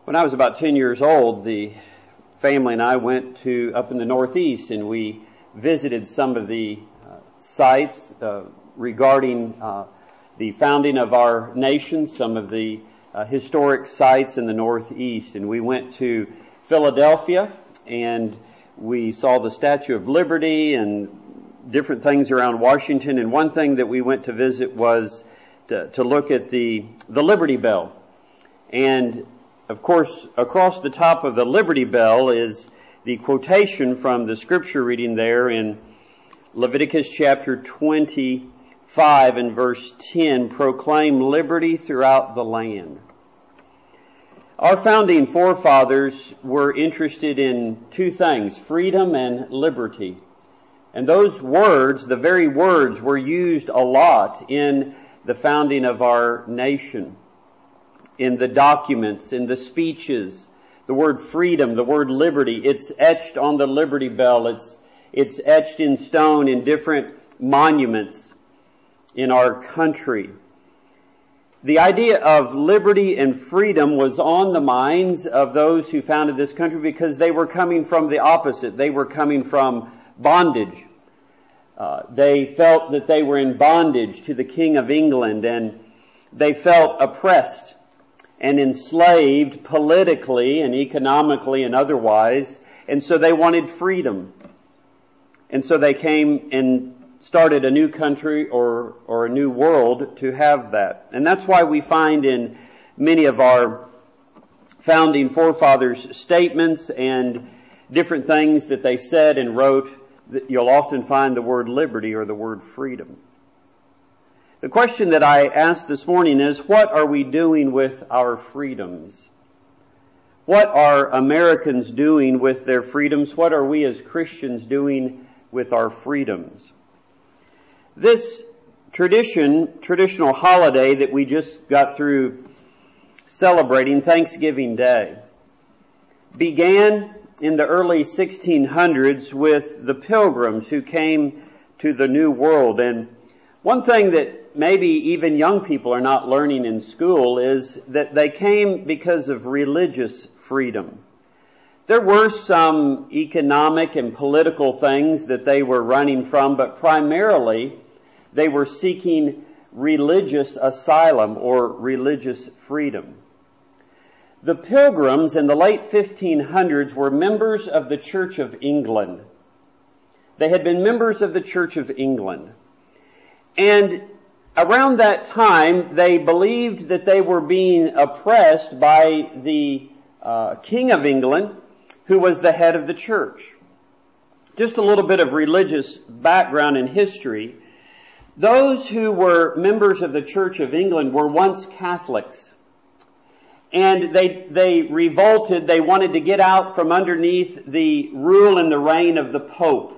When I was about 10 years old, the family and I went to up in the Northeast, and we visited some of the sites regarding the founding of our nation, some of the historic sites in the Northeast. And we went to Philadelphia, and we saw the Statue of Liberty and different things around Washington. And one thing that we went to visit was to look at the Liberty Bell. And of course, across the top of the Liberty Bell is the quotation from the scripture reading there in Leviticus chapter 25 and verse 10, proclaim liberty throughout the land. Our founding forefathers were interested in two things, freedom and liberty. And those words, the very words, were used a lot in the founding of our nation. In the documents, in the speeches, the word freedom, the word liberty, it's etched on the Liberty Bell. It's etched in stone in different monuments in our country. The idea of liberty and freedom was on the minds of those who founded this country because they were coming from the opposite. They were coming from bondage. They felt that they were in bondage to the King of England, and they felt oppressed and enslaved politically and economically and otherwise, and so they wanted freedom. And so they came and started a new country or a new world to have that. And that's why we find in many of our founding forefathers' statements and different things that they said and wrote, that you'll often find the word liberty or the word freedom. The question that I asked this morning is, what are we doing with our freedoms? What are Americans doing with their freedoms? What are we as Christians doing with our freedoms? This traditional holiday that we just got through celebrating, Thanksgiving Day, began in the early 1600s with the Pilgrims who came to the New World. And one thing that maybe even young people are not learning in school is that they came because of religious freedom. There were some economic and political things that they were running from, but primarily they were seeking religious asylum or religious freedom. The Pilgrims in the late 1500s were members of the Church of England. They had been members of the Church of England. And around that time, they believed that they were being oppressed by the King of England, who was the head of the church. Just a little bit of religious background and history. Those who were members of the Church of England were once Catholics. And they revolted. They wanted to get out from underneath the rule and the reign of the Pope.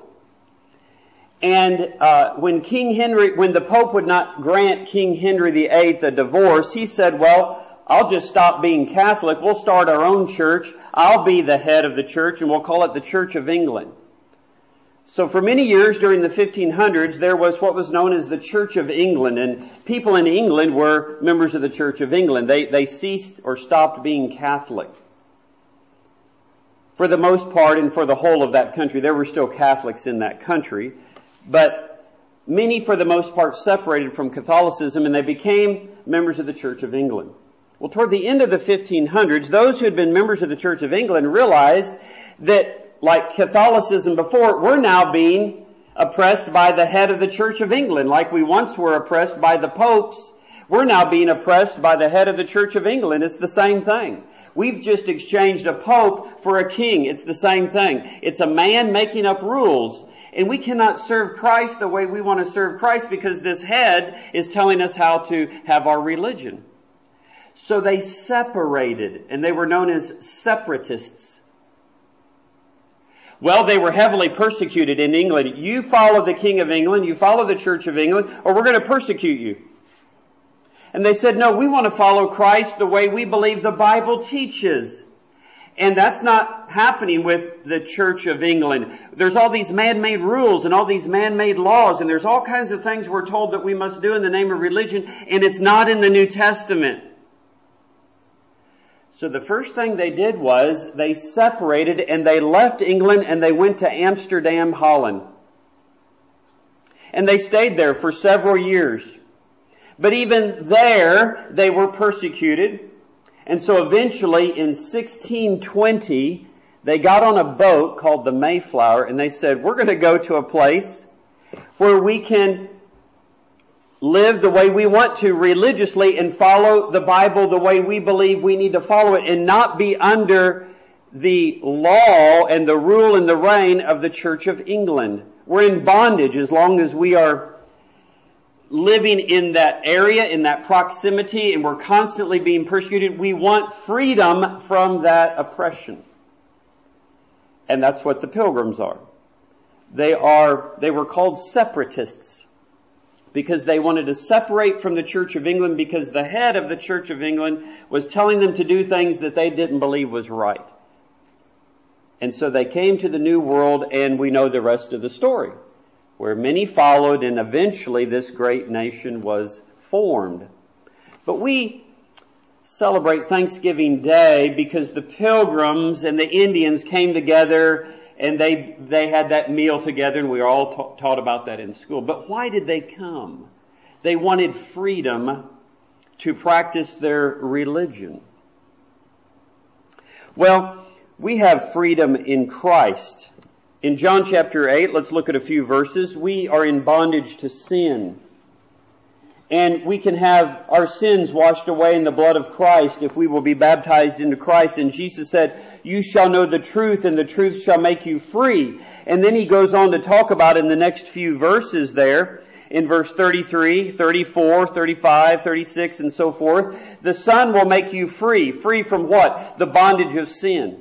And when the Pope would not grant King Henry VIII a divorce, he said, well, I'll just stop being Catholic. We'll start our own church. I'll be the head of the church, and we'll call it the Church of England. So for many years during the 1500s, there was what was known as the Church of England, and people in England were members of the Church of England. They ceased or stopped being Catholic. For the most part, and for the whole of that country, there were still Catholics in that country. But many, for the most part, separated from Catholicism, and they became members of the Church of England. Well, toward the end of the 1500s, those who had been members of the Church of England realized that, like Catholicism before, we're now being oppressed by the head of the Church of England. Like we once were oppressed by the popes, we're now being oppressed by the head of the Church of England. It's the same thing. We've just exchanged a pope for a king. It's the same thing. It's a man making up rules. And we cannot serve Christ the way we want to serve Christ because this head is telling us how to have our religion. So they separated, and they were known as separatists. Well, they were heavily persecuted in England. You follow the King of England, you follow the Church of England, or we're going to persecute you. And they said, no, we want to follow Christ the way we believe the Bible teaches. And that's not happening with the Church of England. There's all these man-made rules and all these man-made laws, and there's all kinds of things we're told that we must do in the name of religion, and it's not in the New Testament. So the first thing they did was they separated and they left England and they went to Amsterdam, Holland. And they stayed there for several years. But even there, they were persecuted. And so eventually in 1620, they got on a boat called the Mayflower and they said, we're going to go to a place where we can live the way we want to religiously and follow the Bible the way we believe we need to follow it and not be under the law and the rule and the reign of the Church of England. We're in bondage as long as we are living in that area, in that proximity, and we're constantly being persecuted. We want freedom from that oppression. And that's what the Pilgrims are. They were called separatists because they wanted to separate from the Church of England because the head of the Church of England was telling them to do things that they didn't believe was right. And so they came to the New World, and we know the rest of the story, where many followed and eventually this great nation was formed. But we celebrate Thanksgiving Day because the Pilgrims and the Indians came together and they had that meal together, and we were all taught about that in school. But why did they come? They wanted freedom to practice their religion. Well, we have freedom in Christ. In John chapter 8, let's look at a few verses. We are in bondage to sin. And we can have our sins washed away in the blood of Christ if we will be baptized into Christ. And Jesus said, you shall know the truth and the truth shall make you free. And then he goes on to talk about in the next few verses there, in verse 33, 34, 35, 36, and so forth, the Son will make you free. Free from what? The bondage of sin.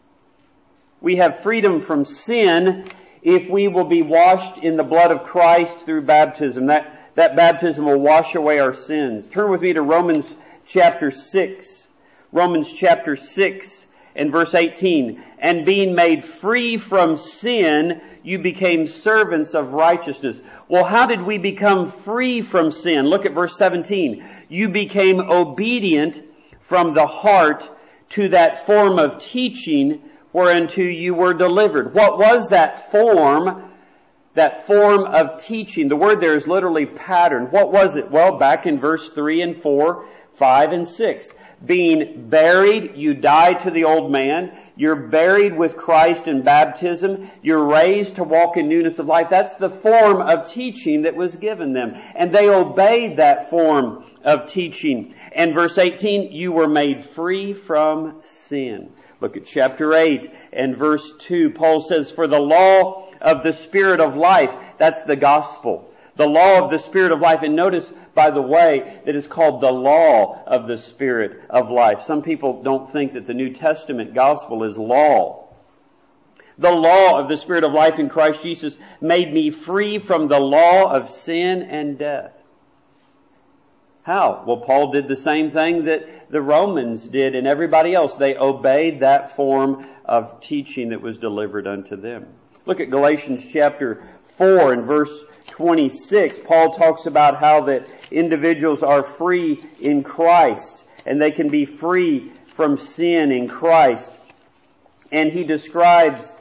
We have freedom from sin if we will be washed in the blood of Christ through baptism. That baptism will wash away our sins. Turn with me to Romans chapter 6. Romans chapter 6 and verse 18. And being made free from sin, you became servants of righteousness. Well, how did we become free from sin? Look at verse 17. You became obedient from the heart to that form of teaching whereunto you were delivered. What was that form? That form of teaching. The word there is literally pattern. What was it? Well, back in verse 3 and 4, 5 and 6. Being buried, you die to the old man. You're buried with Christ in baptism. You're raised to walk in newness of life. That's the form of teaching that was given them. And they obeyed that form of teaching. And verse 18, you were made free from sin. Look at chapter 8 and verse 2. Paul says, for the law of the Spirit of life, that's the gospel. The law of the Spirit of life. And notice, by the way, that it's called the law of the Spirit of life. Some people don't think that the New Testament gospel is law. The law of the Spirit of life in Christ Jesus made me free from the law of sin and death. How? Well, Paul did the same thing that the Romans did and everybody else. They obeyed that form of teaching that was delivered unto them. Look at Galatians chapter 4 and verse 26. Paul talks about how that individuals are free in Christ and they can be free from sin in Christ. And he describes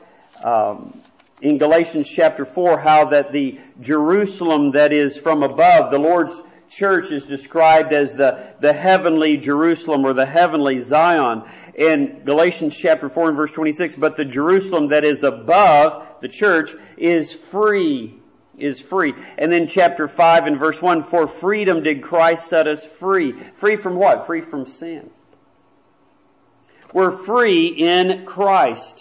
in Galatians chapter 4 how that the Jerusalem that is from above, the Lord's church, is described as the heavenly Jerusalem or the heavenly Zion. In Galatians chapter 4 and verse 26, but the Jerusalem that is above the church is free. And then chapter 5 and verse 1, for freedom did Christ set us free. Free from what? Free from sin. We're free in Christ.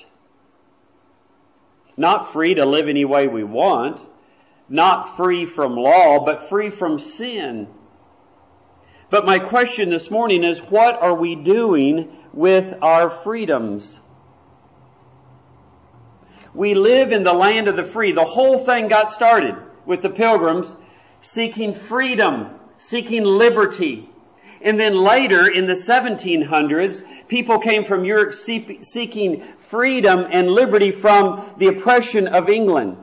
Not free to live any way we want. Not free from law, but free from sin. But my question this morning is, what are we doing with our freedoms? We live in the land of the free. The whole thing got started with the Pilgrims seeking freedom, seeking liberty. And then later in the 1700s, people came from Europe seeking freedom and liberty from the oppression of England.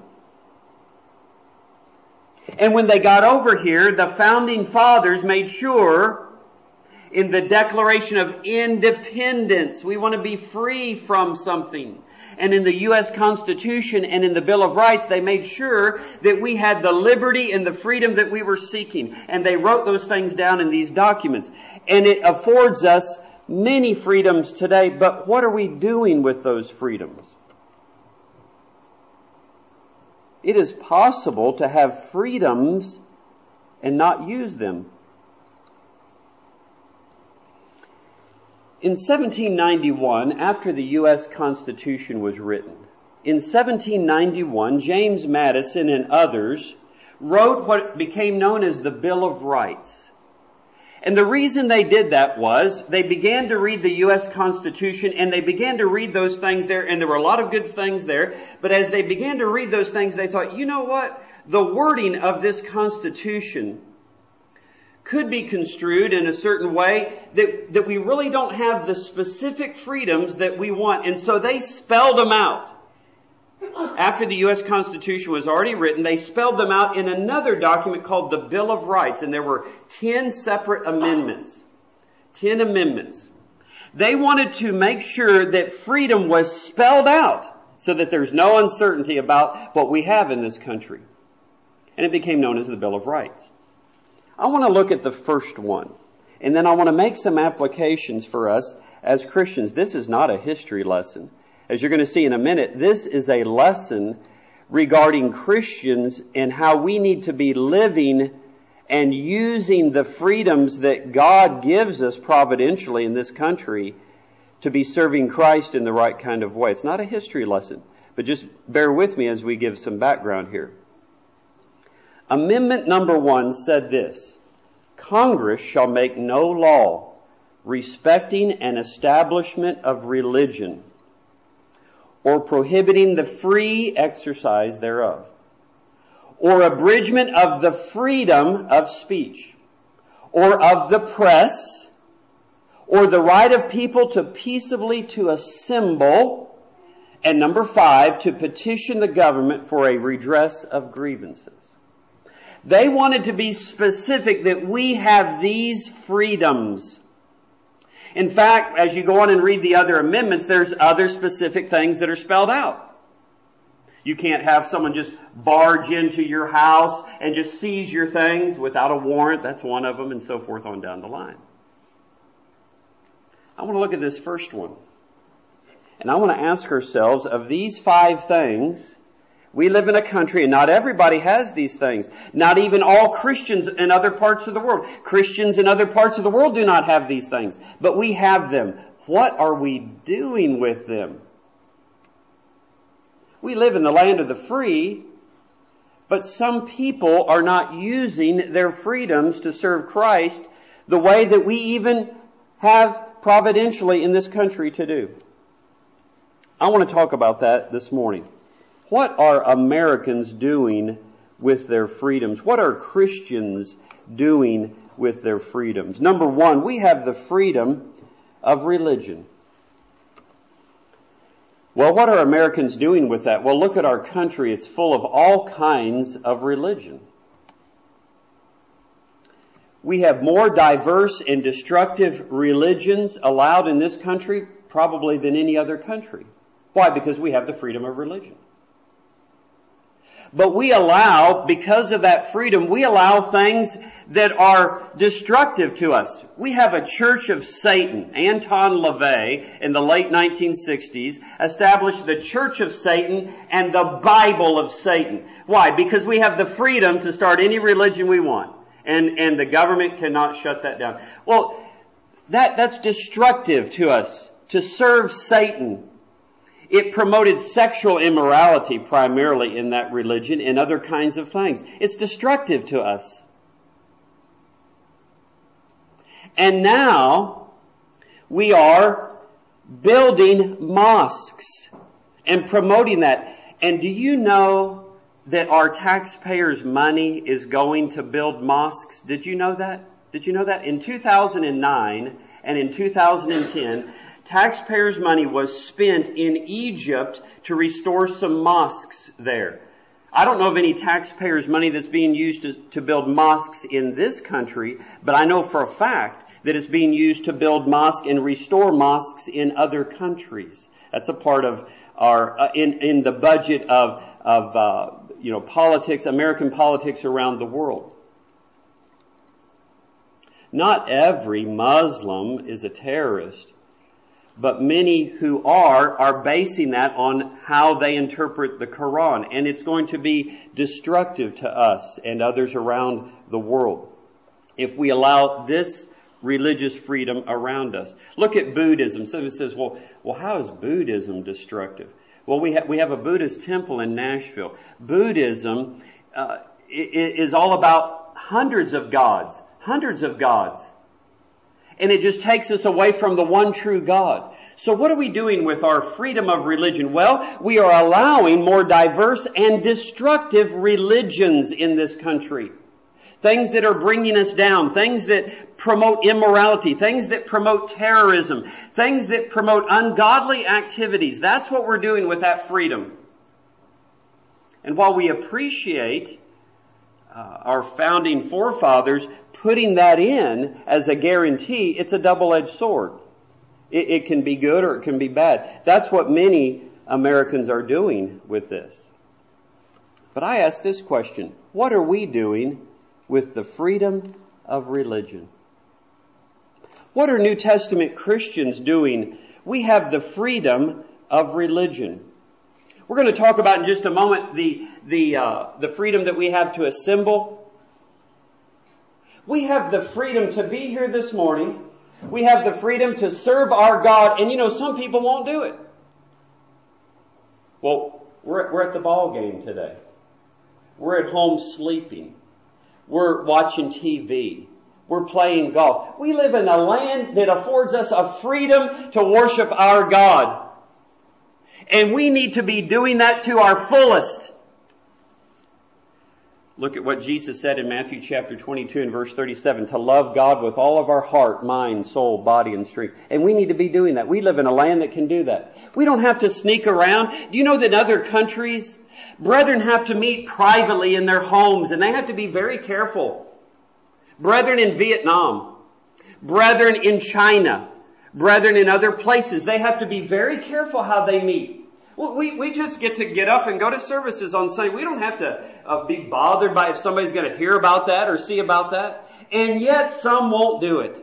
And when they got over here, the founding fathers made sure in the Declaration of Independence. We want to be free from something. And in the U.S. Constitution and in the Bill of Rights, they made sure that we had the liberty and the freedom that we were seeking. And they wrote those things down in these documents. And it affords us many freedoms today. But what are we doing with those freedoms? It is possible to have freedoms and not use them. In 1791, after the U.S. Constitution was written, in 1791, James Madison and others wrote what became known as the Bill of Rights. And the reason they did that was they began to read the U.S. Constitution and they began to read those things there, and there were a lot of good things there. But as they began to read those things, they thought, you know what? The wording of this Constitution could be construed in a certain way that we really don't have the specific freedoms that we want. And so they spelled them out. After the U.S. Constitution was already written, they spelled them out in another document called the Bill of Rights. And there were 10 separate amendments. 10 amendments. They wanted to make sure that freedom was spelled out so that there's no uncertainty about what we have in this country. And it became known as the Bill of Rights. I want to look at the first one, and then I want to make some applications for us as Christians. This is not a history lesson. As you're going to see in a minute, this is a lesson regarding Christians and how we need to be living and using the freedoms that God gives us providentially in this country to be serving Christ in the right kind of way. It's not a history lesson, but just bear with me as we give some background here. Amendment number 1 said this: Congress shall make no law respecting an establishment of religion or prohibiting the free exercise thereof, or abridgment of the freedom of speech, or of the press, or the right of people to peaceably to assemble, and number 5, to petition the government for a redress of grievances. They wanted to be specific that we have these freedoms. In fact, as you go on and read the other amendments, there's other specific things that are spelled out. You can't have someone just barge into your house and just seize your things without a warrant. That's one of them, and so forth on down the line. I want to look at this first one. And I want to ask ourselves, of these 5 things, we live in a country, and not everybody has these things. Not even all Christians in other parts of the world. Christians in other parts of the world do not have these things. But we have them. What are we doing with them? We live in the land of the free, but some people are not using their freedoms to serve Christ the way that we even have providentially in this country to do. I want to talk about that this morning. What are Americans doing with their freedoms? What are Christians doing with their freedoms? Number 1, we have the freedom of religion. Well, what are Americans doing with that? Well, look at our country. It's full of all kinds of religion. We have more diverse and destructive religions allowed in this country probably than any other country. Why? Because we have the freedom of religion. But we allow, because of that freedom, we allow things that are destructive to us. We have a Church of Satan. Anton LaVey, in the late 1960s, established the Church of Satan and the Bible of Satan. Why? Because we have the freedom to start any religion we want. And the government cannot shut that down. Well, that's destructive to us, to serve Satan. It promoted sexual immorality primarily in that religion and other kinds of things. It's destructive to us. And now we are building mosques and promoting that. And do you know that our taxpayers' money is going to build mosques? Did you know that? Did you know that? In 2009 and in 2010, taxpayers' money was spent in Egypt to restore some mosques there. I don't know of any taxpayers' money that's being used to build mosques in this country, but I know for a fact that is being used to build mosques and restore mosques in other countries. That's a part of our in the budget of politics, American politics around the world. Not every Muslim is a terrorist, but many who are basing that on how they interpret the Quran, and it's going to be destructive to us and others around the world if we allow this religious freedom around us. Look at Buddhism. Somebody says, well, how is Buddhism destructive? Well, we have a Buddhist temple in Nashville. Buddhism is all about hundreds of gods. And it just takes us away from the one true God. So what are we doing with our freedom of religion? Well, we are allowing more diverse and destructive religions in this country. Things that are bringing us down, things that promote immorality, things that promote terrorism, things that promote ungodly activities. That's what we're doing with that freedom. And while we appreciate our founding forefathers putting that in as a guarantee, it's a double-edged sword. It can be good or it can be bad. That's what many Americans are doing with this. But I ask this question: what are we doing with the freedom of religion? What are New Testament Christians doing? We have the freedom of religion. We're going to talk about in just a moment the freedom that we have to assemble. We have the freedom to be here this morning. We have the freedom to serve our God. And some people won't do it. Well, we're at the ball game today. We're at home sleeping. We're watching TV. We're playing golf. We live in a land that affords us a freedom to worship our God. And we need to be doing that to our fullest. Look at what Jesus said in Matthew chapter 22 and verse 37, to love God with all of our heart, mind, soul, body, and strength. And we need to be doing that. We live in a land that can do that. We don't have to sneak around. Do you know that in other countries, brethren have to meet privately in their homes, and they have to be very careful. Brethren in Vietnam, brethren in China, brethren in other places, they have to be very careful how they meet. Well, we just get up and go to services on Sunday. We don't have to be bothered by if somebody's going to hear about that or see about that. And yet some won't do it.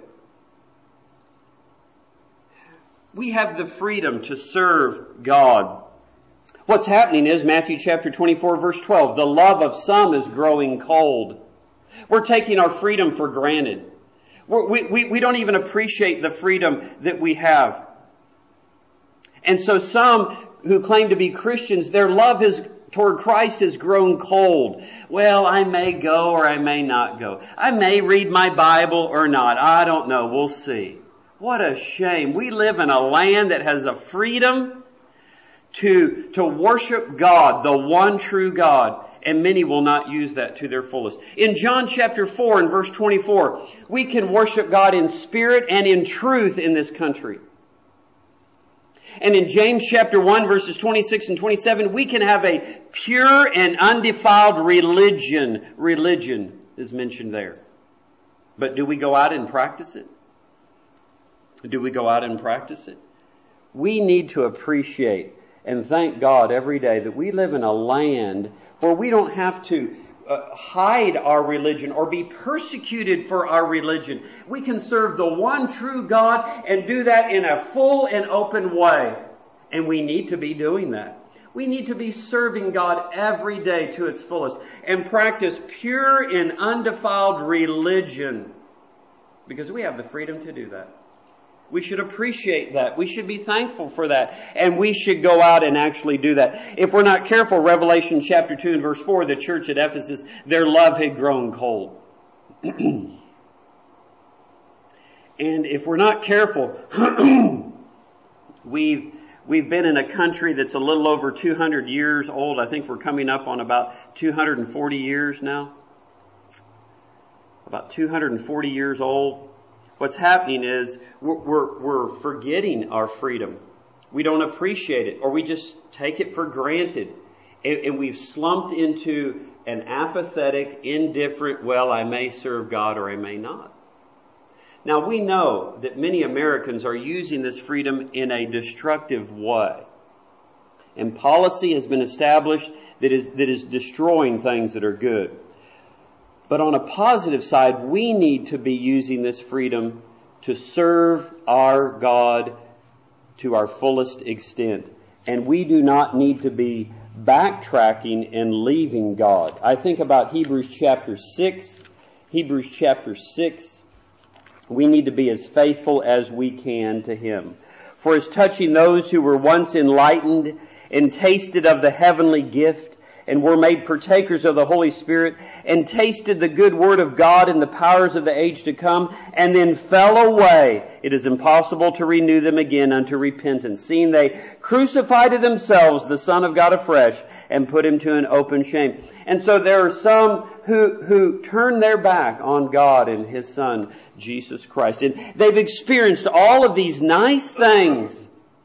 We have the freedom to serve God. What's happening is Matthew chapter 24 verse 12. The love of some is growing cold. We're taking our freedom for granted. We don't even appreciate the freedom that we have. And so some who claim to be Christians, their love toward Christ has grown cold. Well, I may go or I may not go. I may read my Bible or not. I don't know. We'll see. What a shame. We live in a land that has a freedom to worship God, the one true God. And many will not use that to their fullest. In John chapter 4 and verse 24, we can worship God in spirit and in truth in this country. And in James chapter 1 verses 26 and 27, we can have a pure and undefiled religion. Religion is mentioned there. But do we go out and practice it? Do we go out and practice it? We need to appreciate and thank God every day that we live in a land where we don't have to hide our religion or be persecuted for our religion. We can serve the one true God and do that in a full and open way. And we need to be doing that. We need to be serving God every day to its fullest and practice pure and undefiled religion because we have the freedom to do that. We should appreciate that. We should be thankful for that. And we should go out and actually do that. If we're not careful, Revelation chapter 2 and verse 4, the church at Ephesus, their love had grown cold. And if we're not careful, we've been in a country that's a little over 200 years old. I think we're coming up on about 240 years now. About 240 years old. What's happening is we're forgetting our freedom. We don't appreciate it, or we just take it for granted. And we've slumped into an apathetic, indifferent, well, I may serve God or I may not. Now we know that many Americans are using this freedom in a destructive way. And policy has been established that is destroying things that are good. But on a positive side, we need to be using this freedom to serve our God to our fullest extent. And we do not need to be backtracking and leaving God. I think about Hebrews chapter 6. Hebrews chapter 6. We need to be as faithful as we can to Him. For as touching those who were once enlightened and tasted of the heavenly gift, and were made partakers of the Holy Spirit, and tasted the good word of God and the powers of the age to come, and then fell away, it is impossible to renew them again unto repentance, seeing they crucified to themselves the Son of God afresh, and put Him to an open shame. And so there are some who turn their back on God and His Son, Jesus Christ. And they've experienced all of these nice things.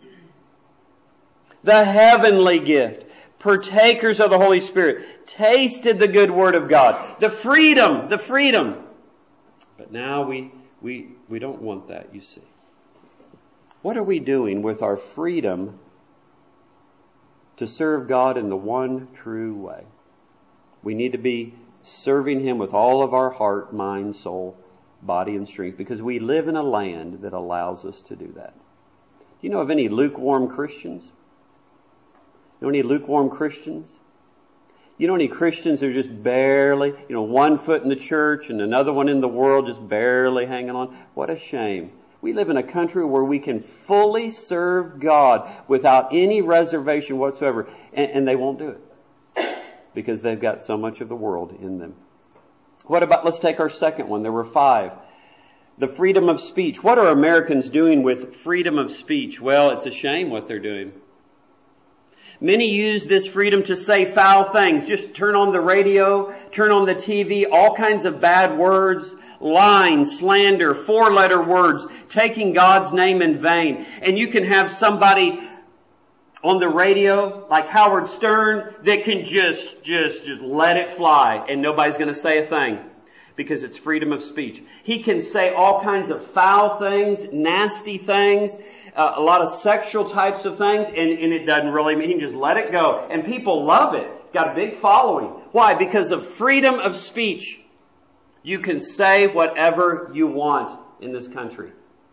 The heavenly gift. Partakers of the Holy Spirit. Tasted the good word of God. The freedom. But now we don't want that, you see. What are we doing with our freedom to serve God in the one true way? We need to be serving Him with all of our heart, mind, soul, body, and strength, because we live in a land that allows us to do that. Do you know of any lukewarm Christians? You know any lukewarm Christians? You know any Christians that are just barely, one foot in the church and another one in the world, just barely hanging on? What a shame. We live in a country where we can fully serve God without any reservation whatsoever, and they won't do it because they've got so much of the world in them. What about, let's take our second one. There were 5. The freedom of speech. What are Americans doing with freedom of speech? Well, it's a shame what they're doing. Many use this freedom to say foul things. Just turn on the radio, turn on the TV, all kinds of bad words, lying, slander, 4-letter words, taking God's name in vain. And you can have somebody on the radio, like Howard Stern, that can just let it fly and nobody's going to say a thing because it's freedom of speech. He can say all kinds of foul things, nasty things, a lot of sexual types of things, and it doesn't really mean, he can just let it go. And people love it. Got a big following. Why? Because of freedom of speech. You can say whatever you want in this country.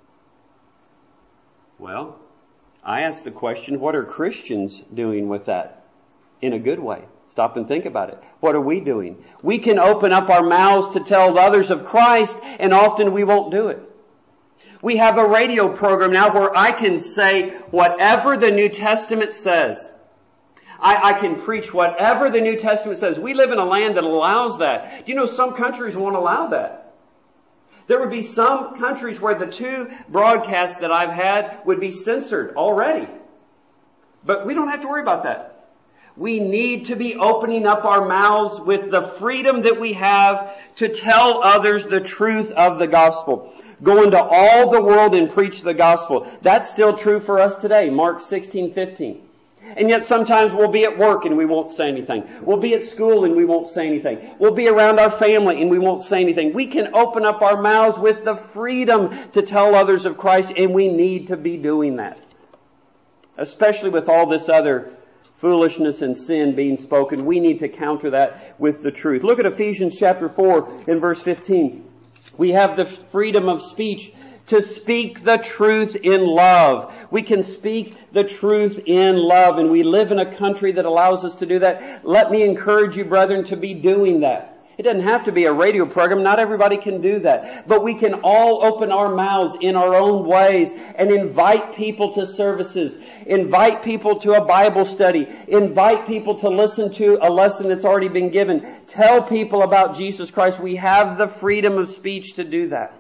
Well, I ask the question, what are Christians doing with that? In a good way. Stop and think about it. What are we doing? We can open up our mouths to tell others of Christ, and often we won't do it. We have a radio program now where I can say whatever the New Testament says. I can preach whatever the New Testament says. We live in a land that allows that. Do you know some countries won't allow that? There would be some countries where the 2 broadcasts that I've had would be censored already. But we don't have to worry about that. We need to be opening up our mouths with the freedom that we have to tell others the truth of the gospel. Go into all the world and preach the gospel. That's still true for us today. Mark 16:15. And yet sometimes we'll be at work and we won't say anything. We'll be at school and we won't say anything. We'll be around our family and we won't say anything. We can open up our mouths with the freedom to tell others of Christ, and we need to be doing that. Especially with all this other foolishness and sin being spoken, we need to counter that with the truth. Look at Ephesians chapter 4 and verse 15. We have the freedom of speech to speak the truth in love. We can speak the truth in love, and we live in a country that allows us to do that. Let me encourage you, brethren, to be doing that. It doesn't have to be a radio program. Not everybody can do that. But we can all open our mouths in our own ways and invite people to services. Invite people to a Bible study. Invite people to listen to a lesson that's already been given. Tell people about Jesus Christ. We have the freedom of speech to do that.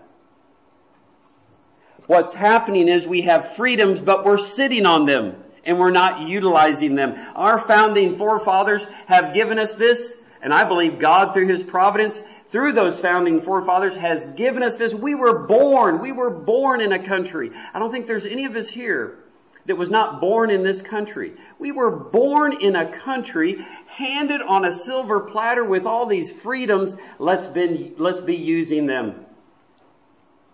What's happening is we have freedoms, but we're sitting on them and we're not utilizing them. Our founding forefathers have given us this. And I believe God, through His providence, through those founding forefathers, has given us this. We were born in a country. I don't think there's any of us here that was not born in this country. We were born in a country, handed on a silver platter with all these freedoms. Let's be using them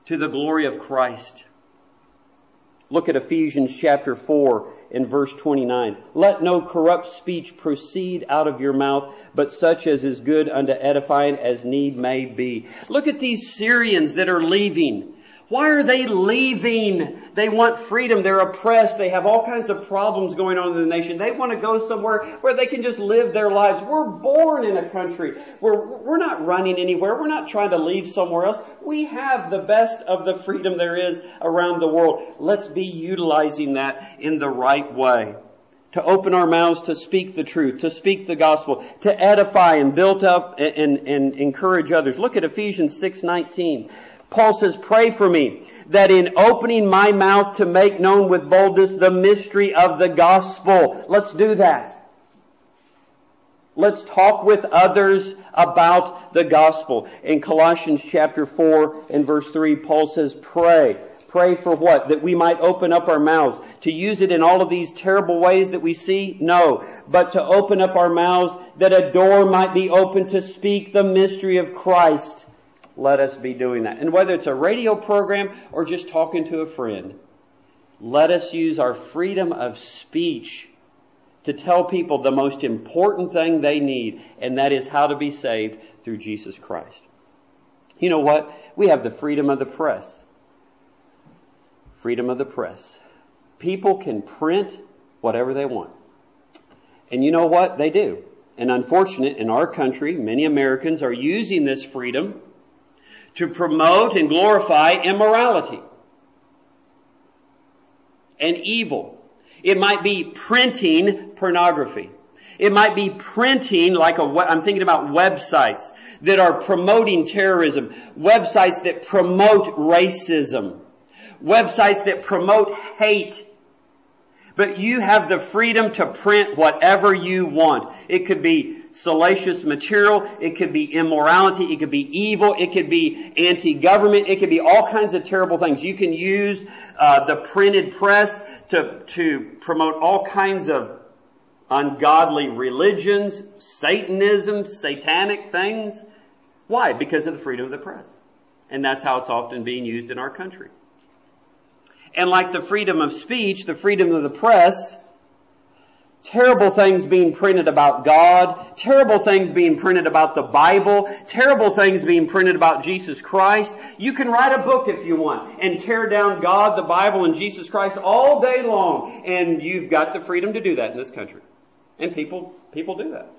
to the glory of Christ. Look at Ephesians chapter 4 and verse 29. Let no corrupt speech proceed out of your mouth, but such as is good unto edifying as need may be. Look at these Syrians that are leaving. Why are they leaving? They want freedom. They're oppressed. They have all kinds of problems going on in the nation. They want to go somewhere where they can just live their lives. We're born in a country where we're not running anywhere. We're not trying to leave somewhere else. We have the best of the freedom there is around the world. Let's be utilizing that in the right way. To open our mouths to speak the truth, to speak the gospel, to edify and build up and encourage others. Look at Ephesians 6:19. Paul says, pray for me, that in opening my mouth to make known with boldness the mystery of the gospel. Let's do that. Let's talk with others about the gospel. In Colossians chapter 4 and verse 3, Paul says, pray. Pray for what? That we might open up our mouths. To use it in all of these terrible ways that we see? No. But to open up our mouths that a door might be opened to speak the mystery of Christ. Let us be doing that. And whether it's a radio program or just talking to a friend, let us use our freedom of speech to tell people the most important thing they need, and that is how to be saved through Jesus Christ. You know what? We have the freedom of the press. Freedom of the press. People can print whatever they want. And you know what? They do. And unfortunate, in our country, many Americans are using this freedom to promote and glorify immorality and evil. It might be printing pornography. It might be printing I'm thinking about websites that are promoting terrorism, websites that promote racism, websites that promote hate. But you have the freedom to print whatever you want. It could be salacious material. It could be immorality. It could be evil. It could be anti-government. It could be all kinds of terrible things. You can use the printed press to promote all kinds of ungodly religions, Satanism, satanic things. Why? Because of the freedom of the press. And that's how it's often being used in our country. And like the freedom of speech, the freedom of the press, terrible things being printed about God, terrible things being printed about the Bible, terrible things being printed about Jesus Christ. You can write a book if you want and tear down God, the Bible, and Jesus Christ all day long. And you've got the freedom to do that in this country. And people do that.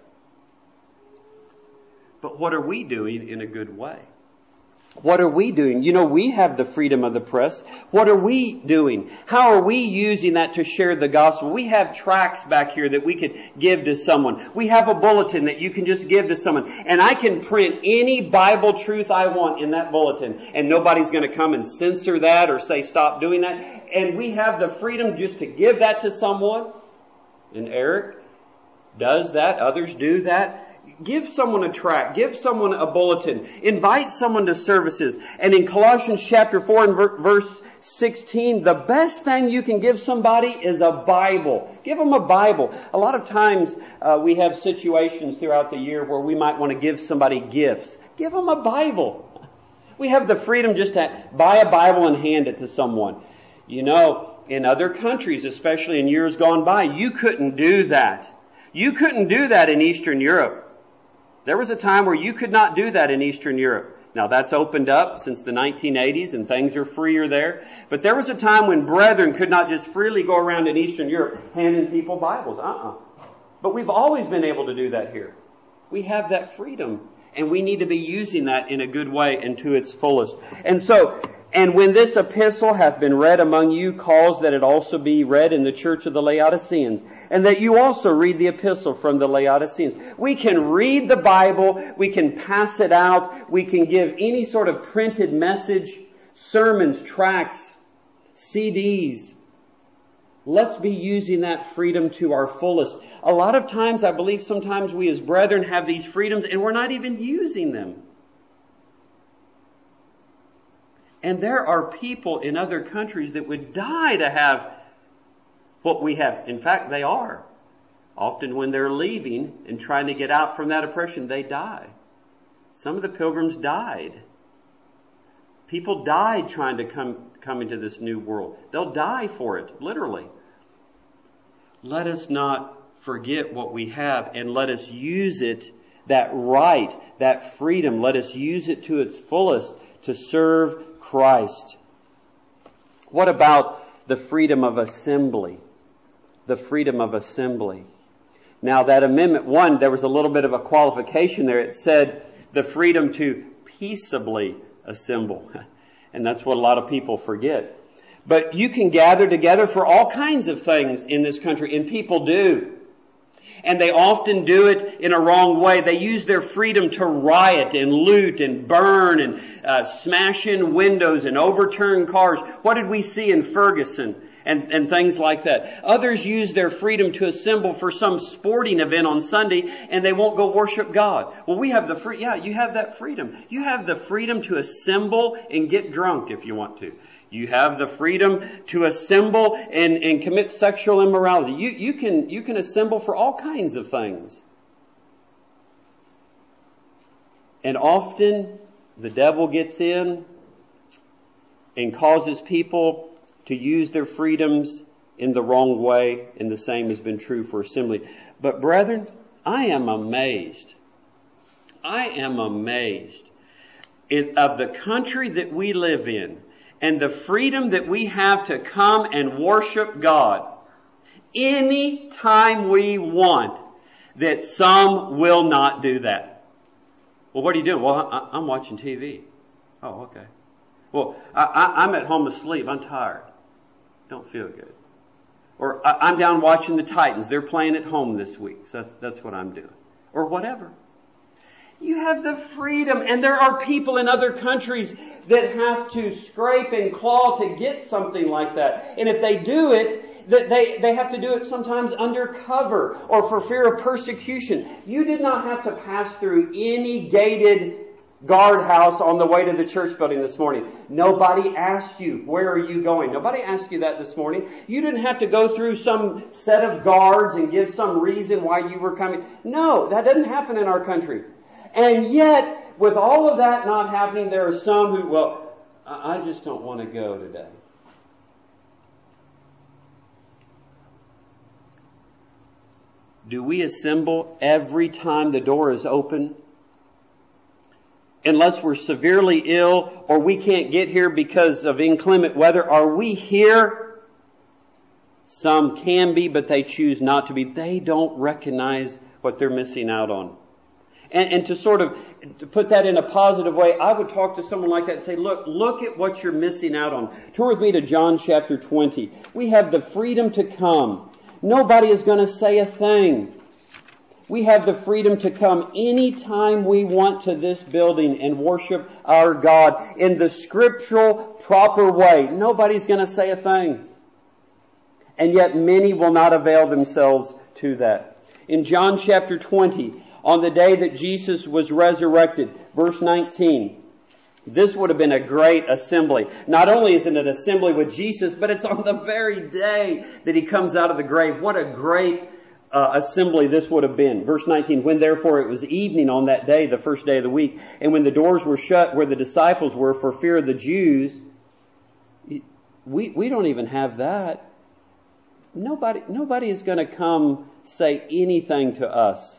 But what are we doing in a good way? What are we doing? You know, we have the freedom of the press. What are we doing? How are we using that to share the gospel? We have tracts back here that we could give to someone. We have a bulletin that you can just give to someone. And I can print any Bible truth I want in that bulletin. And nobody's going to come and censor that or say stop doing that. And we have the freedom just to give that to someone. And Eric does that. Others do that. Give someone a tract. Give someone a bulletin. Invite someone to services. And in Colossians chapter 4 and verse 16, the best thing you can give somebody is a Bible. Give them a Bible. A lot of times we have situations throughout the year where we might want to give somebody gifts. Give them a Bible. We have the freedom just to buy a Bible and hand it to someone. You know, in other countries, especially in years gone by, you couldn't do that. You couldn't do that in Eastern Europe. There was a time where you could not do that in Eastern Europe. Now that's opened up since the 1980s and things are freer there. But there was a time when brethren could not just freely go around in Eastern Europe handing people Bibles. But we've always been able to do that here. We have that freedom and we need to be using that in a good way and to its fullest. And when this epistle hath been read among you, cause that it also be read in the church of the Laodiceans, and that you also read the epistle from the Laodiceans. We can read the Bible, we can pass it out, we can give any sort of printed message, sermons, tracts, CDs. Let's be using that freedom to our fullest. A lot of times, I believe sometimes we as brethren have these freedoms and we're not even using them. And there are people in other countries that would die to have what we have. In fact, they are. Often when they're leaving and trying to get out from that oppression, they die. Some of the pilgrims died. People died trying to come into this new world. They'll die for it, literally. Let us not forget what we have, and let us use it, that right, that freedom, let us use it to its fullest to serve Christ. What about the freedom of assembly? The freedom of assembly. Now that Amendment 1, there was a little bit of a qualification there. It said the freedom to peaceably assemble. And that's what a lot of people forget. But you can gather together for all kinds of things in this country, and people do. And they often do it in a wrong way. They use their freedom to riot and loot and burn and smash in windows and overturn cars. What did we see in Ferguson and things like that? Others use their freedom to assemble for some sporting event on Sunday, and they won't go worship God. Well, we have you have that freedom. You have the freedom to assemble and get drunk if you want to. You have the freedom to assemble and commit sexual immorality. You can assemble for all kinds of things. And often the devil gets in and causes people to use their freedoms in the wrong way, and the same has been true for assembly. But brethren, I am amazed. Of the country that we live in, and the freedom that we have to come and worship God any time we want, that some will not do that. Well, what are you doing? Well, I'm watching TV. Oh, okay. Well, I'm at home asleep. I'm tired. Don't feel good. Or I'm down watching the Titans. They're playing at home this week. So that's what I'm doing. Or whatever. You have the freedom, and there are people in other countries that have to scrape and claw to get something like that. And if they do it, they have to do it sometimes undercover or for fear of persecution. You did not have to pass through any gated guardhouse on the way to the church building this morning. Nobody asked you, where are you going? Nobody asked you that this morning. You didn't have to go through some set of guards and give some reason why you were coming. No, that doesn't happen in our country. And yet, with all of that not happening, there are some who, well, I just don't want to go today. Do we assemble every time the door is open? Unless we're severely ill or we can't get here because of inclement weather, are we here? Some can be, but they choose not to be. They don't recognize what they're missing out on. And to put that in a positive way, I would talk to someone like that and say, look at what you're missing out on. Turn with me to John chapter 20. We have the freedom to come. Nobody is going to say a thing. We have the freedom to come anytime we want to this building and worship our God in the scriptural, proper way. Nobody's going to say a thing. And yet many will not avail themselves to that. In John chapter 20, on the day that Jesus was resurrected, verse 19, this would have been a great assembly. Not only is it an assembly with Jesus, but it's on the very day that he comes out of the grave. What a great assembly this would have been. Verse 19, when therefore it was evening on that day, the first day of the week, and when the doors were shut where the disciples were for fear of the Jews, we don't even have that. Nobody is going to come say anything to us.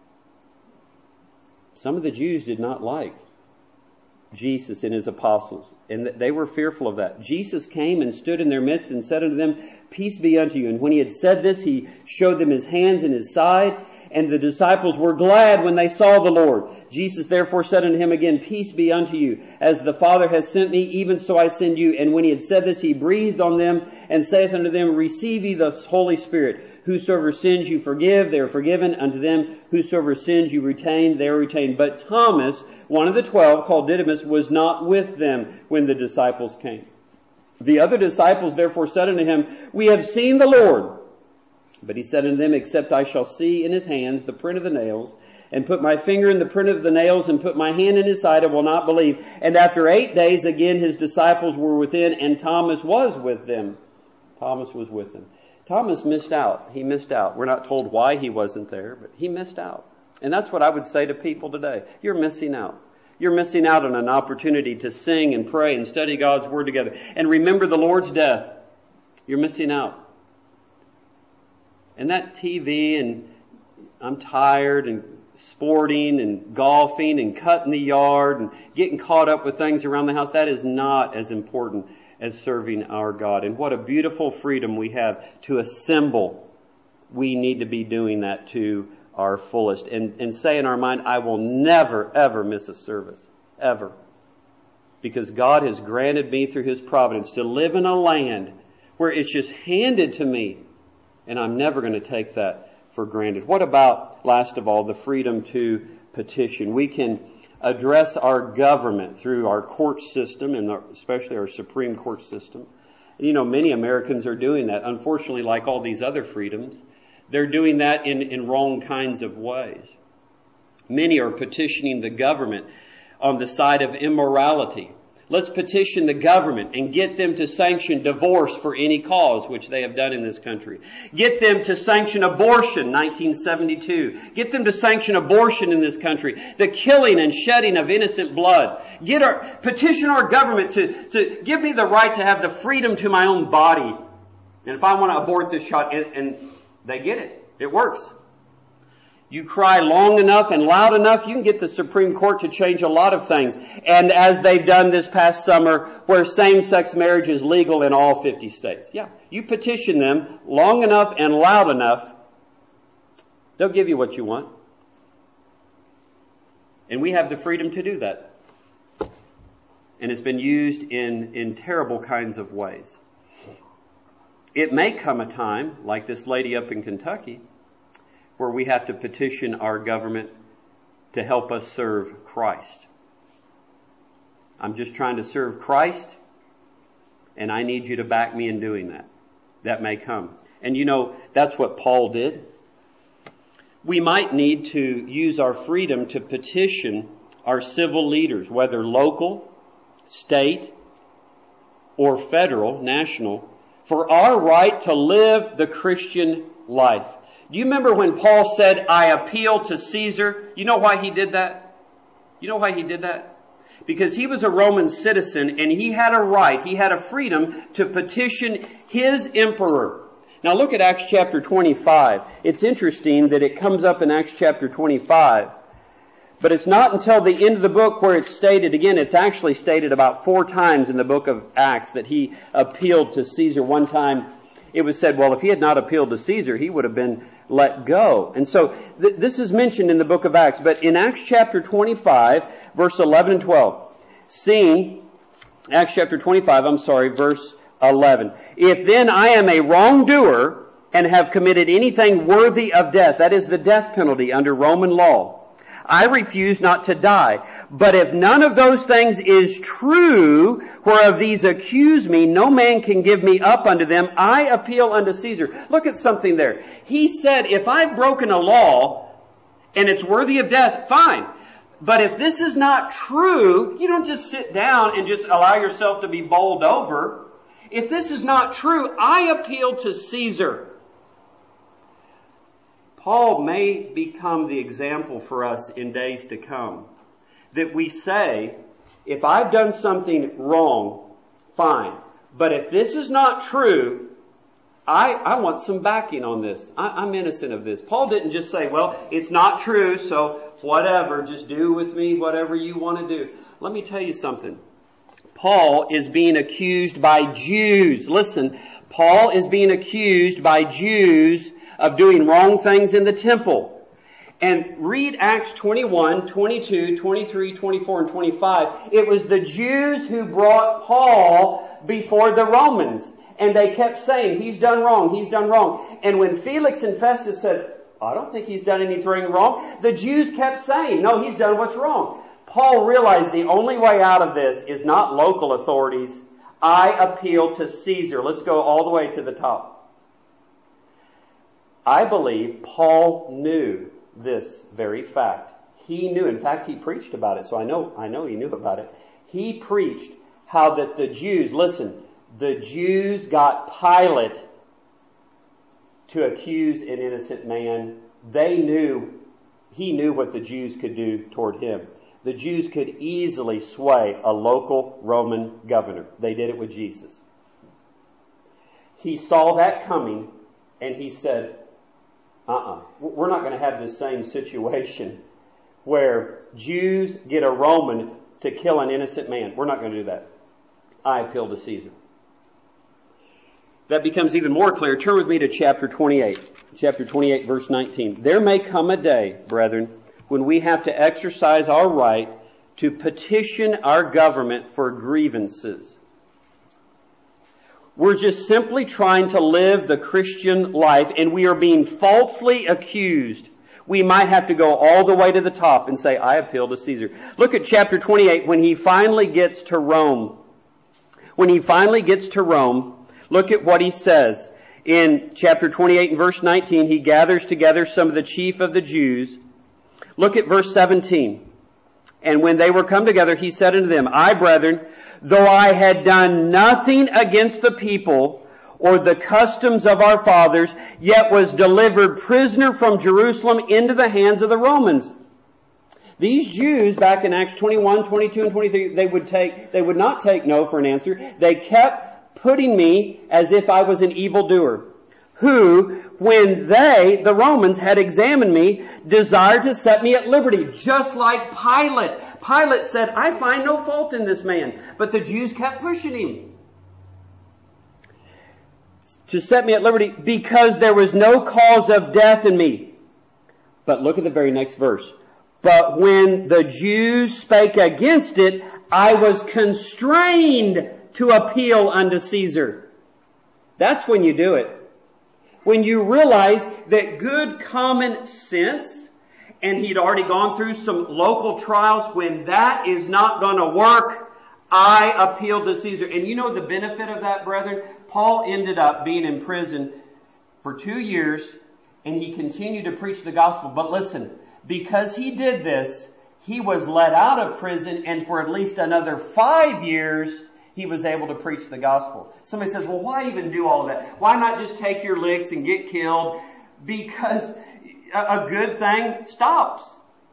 Some of the Jews did not like Jesus and his apostles, and they were fearful of that. Jesus came and stood in their midst and said unto them, Peace be unto you. And when he had said this, he showed them his hands and his side, and the disciples were glad when they saw the Lord. Jesus therefore said unto him again, Peace be unto you. As the Father has sent me, even so I send you. And when he had said this, he breathed on them and saith unto them, Receive ye the Holy Spirit. Whosoever sins you forgive, they are forgiven. Unto them whosoever sins you retain, they are retained. But Thomas, one of the 12, called Didymus, was not with them when the disciples came. The other disciples therefore said unto him, We have seen the Lord. But he said unto them, Except I shall see in his hands the print of the nails, and put my finger in the print of the nails, and put my hand in his side, I will not believe. And after 8 days again his disciples were within, and Thomas was with them. Thomas was with them. Thomas missed out. He missed out. We're not told why he wasn't there, but he missed out. And that's what I would say to people today. You're missing out. You're missing out on an opportunity to sing and pray and study God's Word together. And remember the Lord's death. You're missing out. And that TV and I'm tired and sporting and golfing and cutting the yard and getting caught up with things around the house, that is not as important as serving our God. And what a beautiful freedom we have to assemble. We need to be doing that to our fullest and say in our mind, I will never, ever miss a service. Ever. Because God has granted me through His providence to live in a land where it's just handed to me. And I'm never going to take that for granted. What about, last of all, the freedom to petition? We can address our government through our court system, and especially our Supreme Court system. You know, many Americans are doing that. Unfortunately, like all these other freedoms, they're doing that in wrong kinds of ways. Many are petitioning the government on the side of immorality. Let's petition the government and get them to sanction divorce for any cause, which they have done in this country. Get them to sanction abortion, 1972. Get them to sanction abortion in this country. The killing and shedding of innocent blood. Petition our government to give me the right to have the freedom to my own body. And if I want to abort this child, and they get it. It works. You cry long enough and loud enough, you can get the Supreme Court to change a lot of things. And as they've done this past summer, where same-sex marriage is legal in all 50 states. Yeah, you petition them long enough and loud enough, they'll give you what you want. And we have the freedom to do that. And it's been used in terrible kinds of ways. It may come a time, like this lady up in Kentucky, where we have to petition our government to help us serve Christ. I'm just trying to serve Christ, and I need you to back me in doing that. That may come. And you know, that's what Paul did. We might need to use our freedom to petition our civil leaders, whether local, state, or federal, national, for our right to live the Christian life. Do you remember when Paul said, I appeal to Caesar? You know why he did that? You know why he did that? Because he was a Roman citizen and he had a right, he had a freedom to petition his emperor. Now look at Acts chapter 25. It's interesting that it comes up in Acts chapter 25. But it's not until the end of the book where it's stated, again, it's actually stated about 4 times in the book of Acts that he appealed to Caesar. One time it was said, well, if he had not appealed to Caesar, he would have been let go. And so this is mentioned in the book of Acts. But in Acts chapter 25, verse 11 and 12, Acts chapter 25, verse 11. If then I am a wrongdoer and have committed anything worthy of death, that is the death penalty under Roman law, I refuse not to die. But if none of those things is true, whereof these accuse me, no man can give me up unto them. I appeal unto Caesar. Look at something there. He said, if I've broken a law and it's worthy of death, fine. But if this is not true, you don't just sit down and just allow yourself to be bowled over. If this is not true, I appeal to Caesar. Paul may become the example for us in days to come. That we say, if I've done something wrong, fine. But if this is not true, I want some backing on this. I'm innocent of this. Paul didn't just say, well, it's not true, so whatever, just do with me whatever you want to do. Let me tell you something. Paul is being accused by Jews. Listen, Paul is being accused by Jews of doing wrong things in the temple. And read Acts 21, 22, 23, 24, and 25. It was the Jews who brought Paul before the Romans. And they kept saying, he's done wrong, he's done wrong. And when Felix and Festus said, I don't think he's done anything wrong, the Jews kept saying, no, he's done what's wrong. Paul realized the only way out of this is not local authorities. I appeal to Caesar. Let's go all the way to the top. I believe Paul knew this very fact. He knew, in fact, he preached about it, so I know he knew about it. He preached how that the Jews, listen, the Jews got Pilate to accuse an innocent man. He knew what the Jews could do toward him. the Jews could easily sway a local Roman governor. They did it with Jesus. He saw that coming and he said, we're not going to have this same situation where Jews get a Roman to kill an innocent man. We're not going to do that. I appeal to Caesar. That becomes even more clear. Turn with me to chapter 28. Chapter 28, verse 19. There may come a day, brethren, when we have to exercise our right to petition our government for grievances. We're just simply trying to live the Christian life and we are being falsely accused. We might have to go all the way to the top and say, I appeal to Caesar. Look at chapter 28 when he finally gets to Rome. When he finally gets to Rome, look at what he says. In chapter 28 and verse 19, he gathers together some of the chief of the Jews. Look at verse 17. And when they were come together, he said unto them, I, brethren, though I had done nothing against the people or the customs of our fathers, yet was delivered prisoner from Jerusalem into the hands of the Romans. These Jews, back in Acts 21, 22, and 23, they would not take no for an answer. They kept putting me as if I was an evildoer, who, when they, the Romans, had examined me, desired to set me at liberty, just like Pilate. Pilate said, I find no fault in this man. But the Jews kept pushing him to set me at liberty because there was no cause of death in me. But look at the very next verse. But when the Jews spake against it, I was constrained to appeal unto Caesar. That's when you do it. When you realize that good common sense, and he'd already gone through some local trials, when that is not going to work, I appeal to Caesar. And you know the benefit of that, brethren? Paul ended up being in prison for 2 years, and he continued to preach the gospel. But listen, because he did this, he was let out of prison, and for at least another 5 years, he was able to preach the gospel. Somebody says, well, why even do all of that? Why not just take your licks and get killed? Because a good thing stops.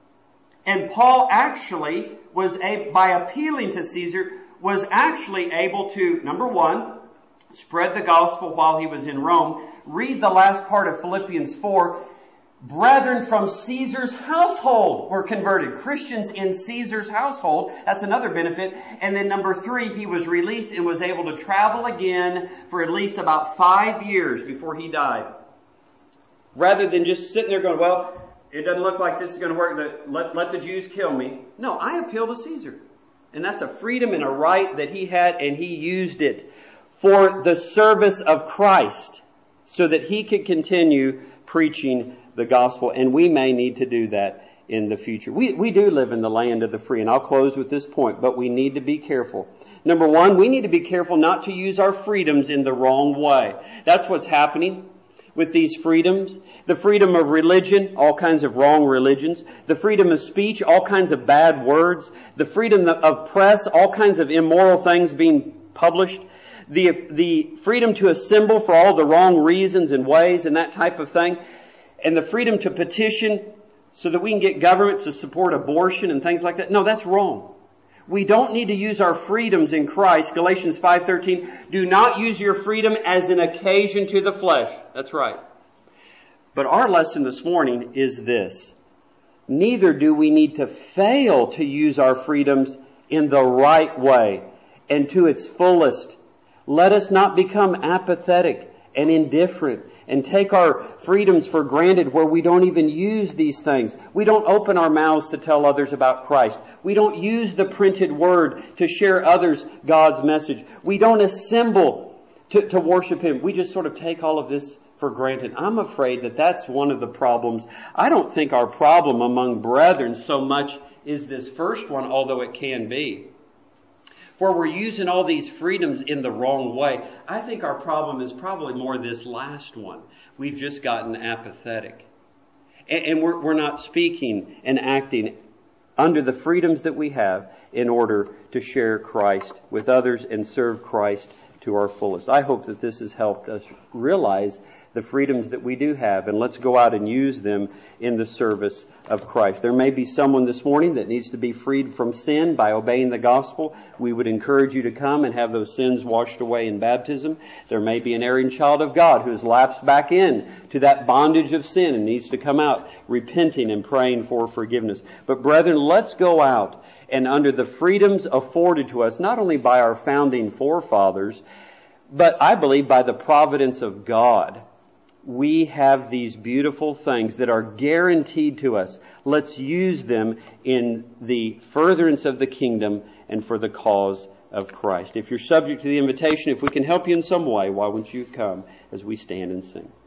And Paul actually was, by appealing to Caesar, was actually able to, number one, spread the gospel while he was in Rome. Read the last part of Philippians 4. Brethren from Caesar's household were converted. Christians in Caesar's household. That's another benefit. And then number 3, he was released and was able to travel again for at least about 5 years before he died. Rather than just sitting there going, well, it doesn't look like this is going to work. Let the Jews kill me. No, I appeal to Caesar. And that's a freedom and a right that he had, and he used it for the service of Christ so that he could continue preaching the gospel, and we may need to do that in the future. We do live in the land of the free, and I'll close with this point, but we need to be careful. Number one, we need to be careful not to use our freedoms in the wrong way. That's what's happening with these freedoms. The freedom of religion, all kinds of wrong religions. The freedom of speech, all kinds of bad words. The freedom of press, all kinds of immoral things being published. The freedom to assemble for all the wrong reasons and ways and that type of thing. And the freedom to petition so that we can get government to support abortion and things like that. No, that's wrong. We don't need to use our freedoms in Christ. Galatians 5:13, do not use your freedom as an occasion to the flesh. That's right. But our lesson this morning is this. Neither do we need to fail to use our freedoms in the right way and to its fullest. Let us not become apathetic and indifferent and take our freedoms for granted where we don't even use these things. We don't open our mouths to tell others about Christ. We don't use the printed word to share others God's message. We don't assemble to worship Him. We just sort of take all of this for granted. I'm afraid that that's one of the problems. I don't think our problem among brethren so much is this first one, although it can be, where we're using all these freedoms in the wrong way. I think our problem is probably more this last one. We've just gotten apathetic. And we're not speaking and acting under the freedoms that we have in order to share Christ with others and serve Christ to our fullest. I hope that this has helped us realize the freedoms that we do have, and let's go out and use them in the service of Christ. There may be someone this morning that needs to be freed from sin by obeying the gospel. We would encourage you to come and have those sins washed away in baptism. There may be an erring child of God who has lapsed back in to that bondage of sin and needs to come out repenting and praying for forgiveness. But brethren, let's go out and under the freedoms afforded to us, not only by our founding forefathers, but I believe by the providence of God, we have these beautiful things that are guaranteed to us. Let's use them in the furtherance of the kingdom and for the cause of Christ. If you're subject to the invitation, if we can help you in some way, why won't you come as we stand and sing?